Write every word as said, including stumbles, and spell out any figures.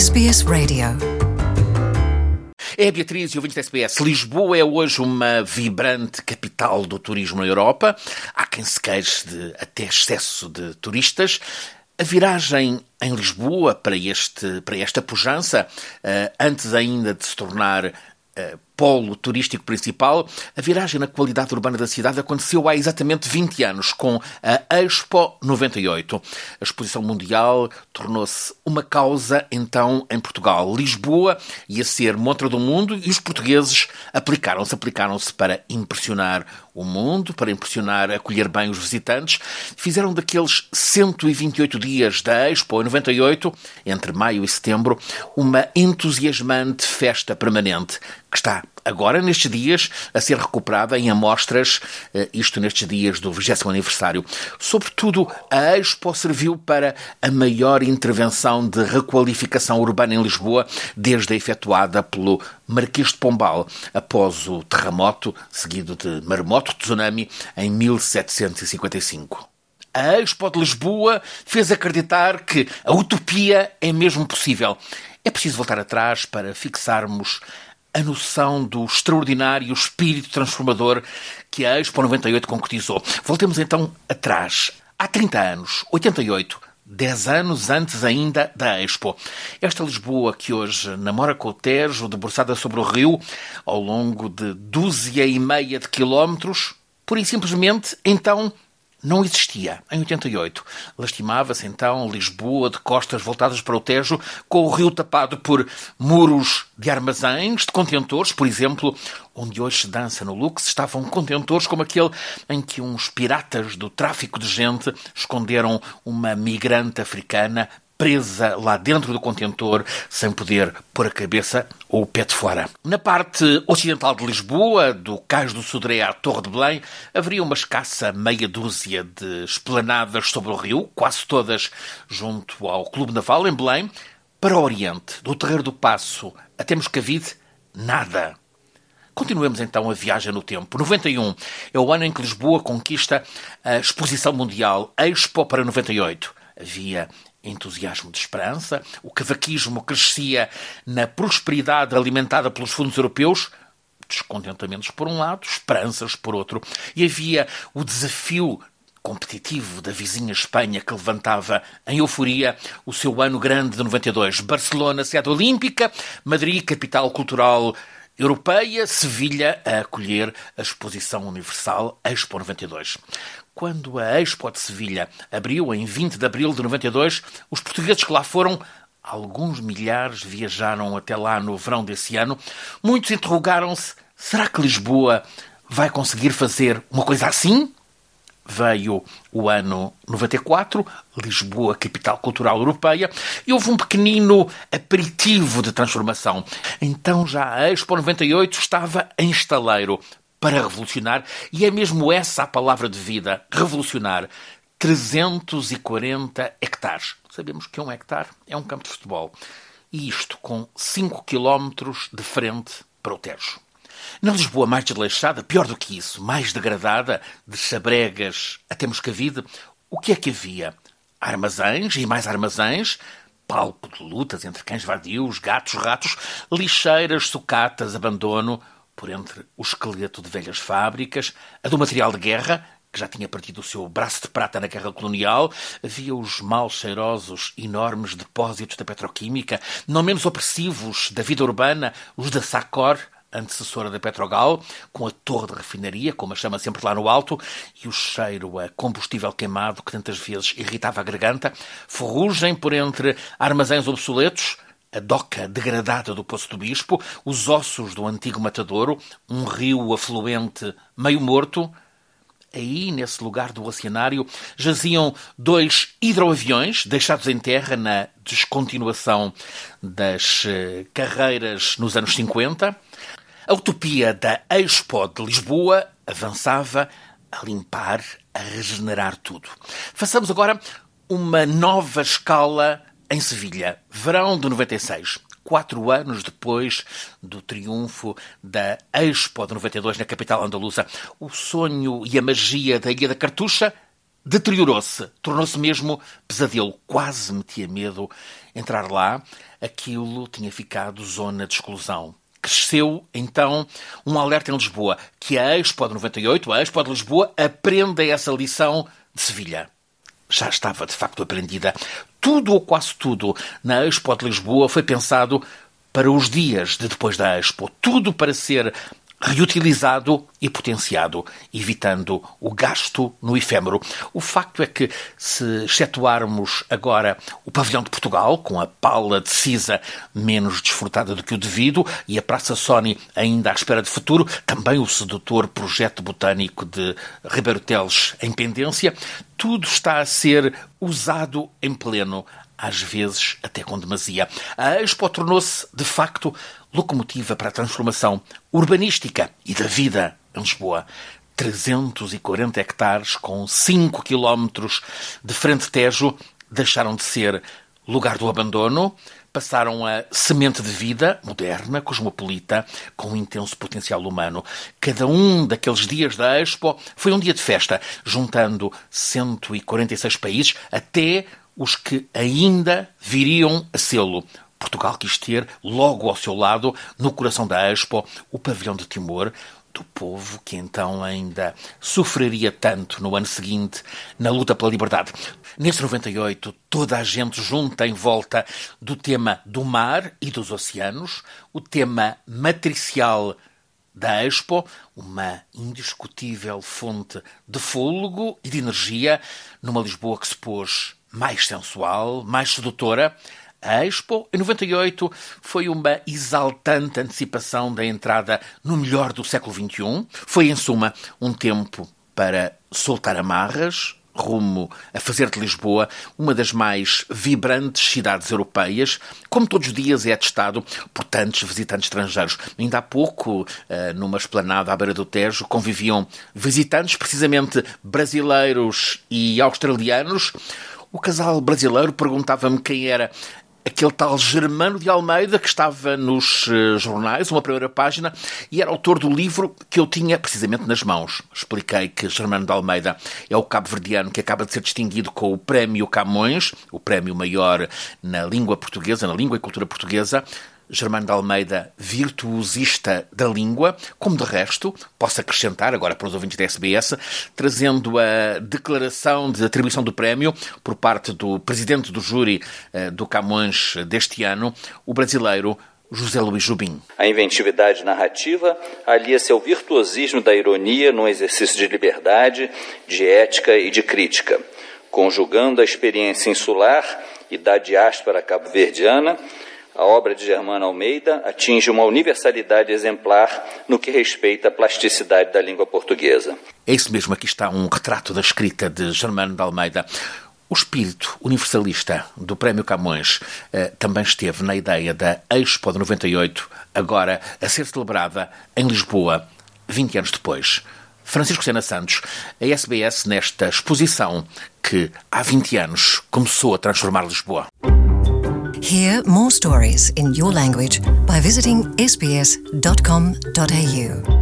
S B S Radio. É a Beatriz e ouvintes da S B S. Lisboa é hoje uma vibrante capital do turismo na Europa. Há quem se queixe de até excesso de turistas. A viragem em Lisboa para, este, para esta pujança, uh, antes ainda de se tornar uh, polo turístico principal, a viragem na qualidade urbana da cidade aconteceu há exatamente vinte anos, com a Expo noventa e oito. A exposição mundial tornou-se uma causa, então, em Portugal. Lisboa ia ser montra do mundo e os portugueses aplicaram-se, aplicaram-se para impressionar o mundo, para impressionar, acolher bem os visitantes. Fizeram daqueles cento e vinte e oito dias da Expo noventa e oito, entre maio e setembro, uma entusiasmante festa permanente, que está agora, nestes dias, a ser recuperada em amostras, isto nestes dias do vigésimo aniversário. Sobretudo, a Expo serviu para a maior intervenção de requalificação urbana em Lisboa desde a efetuada pelo Marquês de Pombal, após o terremoto, seguido de maremoto, tsunami, em mil setecentos e cinquenta e cinco. A Expo de Lisboa fez acreditar que a utopia é mesmo possível. É preciso voltar atrás para fixarmos a noção do extraordinário espírito transformador que a Expo noventa e oito concretizou. Voltemos então atrás. Há trinta anos, oitenta e oito, dez anos antes ainda da Expo. Esta Lisboa que hoje namora com o Tejo, debruçada sobre o rio, ao longo de dúzia e meia de quilómetros, pura e simplesmente, então, não existia, em oitenta e oito. Lastimava-se, então, Lisboa de costas voltadas para o Tejo, com o rio tapado por muros de armazéns, de contentores, por exemplo, onde hoje se dança no Lux, estavam contentores como aquele em que uns piratas do tráfico de gente esconderam uma migrante africana presa lá dentro do contentor, sem poder pôr a cabeça ou o pé de fora. Na parte ocidental de Lisboa, do Cais do Sodré à Torre de Belém, haveria uma escassa meia dúzia de esplanadas sobre o rio, quase todas junto ao Clube Naval, em Belém. Para o Oriente, do Terreiro do Paço até Moscavide, nada. Continuemos então a viagem no tempo. noventa e um é o ano em que Lisboa conquista a Exposição Mundial Expo para noventa e oito. Havia entusiasmo de esperança, o cavaquismo crescia na prosperidade alimentada pelos fundos europeus, descontentamentos por um lado, esperanças por outro, e havia o desafio competitivo da vizinha Espanha, que levantava em euforia o seu ano grande de noventa e dois. Barcelona, sede olímpica, Madrid, capital cultural europeia, Sevilha a acolher a Exposição Universal Expo noventa e dois. Quando a Expo de Sevilha abriu em vinte de abril de noventa e dois, os portugueses que lá foram, alguns milhares, viajaram até lá no verão desse ano. Muitos interrogaram-se, será que Lisboa vai conseguir fazer uma coisa assim? Veio o ano noventa e quatro, Lisboa, capital cultural europeia, e houve um pequenino aperitivo de transformação. Então já a Expo noventa e oito estava em estaleiro para revolucionar, e é mesmo essa a palavra de vida, revolucionar. trezentos e quarenta hectares. Sabemos que um hectare é um campo de futebol. E isto com cinco quilómetros de frente para o Tejo. Na Lisboa mais desleixada, pior do que isso, mais degradada, de Chabregas até Moscavide, o que é que havia? Armazéns e mais armazéns, palco de lutas entre cães vadios, gatos, ratos, lixeiras, sucatas, abandono, por entre o esqueleto de velhas fábricas, a do material de guerra, que já tinha partido o seu braço de prata na guerra colonial, havia os mal cheirosos, enormes depósitos da petroquímica, não menos opressivos da vida urbana, os da Sacor, antecessora da Petrogal, com a torre de refinaria, como a chama sempre lá no alto, e o cheiro a combustível queimado que tantas vezes irritava a garganta, ferrugem por entre armazéns obsoletos, a doca degradada do Poço do Bispo, os ossos do antigo matadouro, um rio afluente meio morto. Aí, nesse lugar do oceanário, jaziam dois hidroaviões deixados em terra na descontinuação das eh, carreiras nos anos cinquenta. A utopia da Expo de Lisboa avançava a limpar, a regenerar tudo. Façamos agora uma nova escala em Sevilha, verão de noventa e seis. Quatro anos depois do triunfo da Expo de noventa e dois na capital andaluza. O sonho e a magia da Ilha da Cartucha deteriorou-se, tornou-se mesmo pesadelo. Quase metia medo entrar lá. Aquilo tinha ficado zona de exclusão. Cresceu, então, um alerta em Lisboa, que a Expo de noventa e oito, a Expo de Lisboa, aprenda essa lição de Sevilha. Já estava, de facto, aprendida. Tudo ou quase tudo na Expo de Lisboa foi pensado para os dias de depois da Expo. Tudo para ser reutilizado e potenciado, evitando o gasto no efêmero. O facto é que, se excetuarmos agora o pavilhão de Portugal, com a pala de Cisa menos desfrutada do que o devido, e a Praça Sony ainda à espera de futuro, também o sedutor projeto botânico de Ribeiro Teles em pendência, tudo está a ser usado em pleno, às vezes até com demasia. A Expo tornou-se, de facto, locomotiva para a transformação urbanística e da vida em Lisboa. trezentos e quarenta hectares com cinco quilómetros de frente Tejo deixaram de ser lugar do abandono, passaram a semente de vida moderna, cosmopolita, com um intenso potencial humano. Cada um daqueles dias da Expo foi um dia de festa, juntando cento e quarenta e seis países, até os que ainda viriam a sê-lo. Portugal quis ter, logo ao seu lado, no coração da Expo, o pavilhão de Timor, do povo que então ainda sofreria tanto no ano seguinte na luta pela liberdade. Nesse noventa e oito, toda a gente junta em volta do tema do mar e dos oceanos, o tema matricial da Expo, uma indiscutível fonte de fôlego e de energia, numa Lisboa que se pôs mais sensual, mais sedutora. A Expo, em noventa e oito, foi uma exaltante antecipação da entrada no melhor do século vinte e um. Foi, em suma, um tempo para soltar amarras, rumo a fazer de Lisboa uma das mais vibrantes cidades europeias, como todos os dias é atestado por tantos visitantes estrangeiros. Ainda há pouco, numa esplanada à beira do Tejo, conviviam visitantes, precisamente brasileiros e australianos. O casal brasileiro perguntava-me quem era aquele tal Germano de Almeida que estava nos uh, jornais, uma primeira página, e era autor do livro que eu tinha precisamente nas mãos. Expliquei que Germano de Almeida é o cabo-verdiano que acaba de ser distinguido com o Prémio Camões, o prémio maior na língua portuguesa, na língua e cultura portuguesa. Germano de Almeida, virtuosista da língua, como de resto, posso acrescentar, agora para os ouvintes da S B S, trazendo a declaração de atribuição do prémio por parte do presidente do júri uh, do Camões deste ano, o brasileiro José Luís Jubim. A inventividade narrativa alia-se ao virtuosismo da ironia num exercício de liberdade, de ética e de crítica, conjugando a experiência insular e da diáspora cabo-verdiana. A obra de Germano Almeida atinge uma universalidade exemplar no que respeita à plasticidade da língua portuguesa. É isso mesmo, aqui está um retrato da escrita de Germano de Almeida. O espírito universalista do Prémio Camões eh, também esteve na ideia da Expo de noventa e oito, agora a ser celebrada em Lisboa, vinte anos depois. Francisco Sena Santos, a S B S nesta exposição que há vinte anos começou a transformar Lisboa. Hear more stories in your language by visiting s b s dot com dot a u.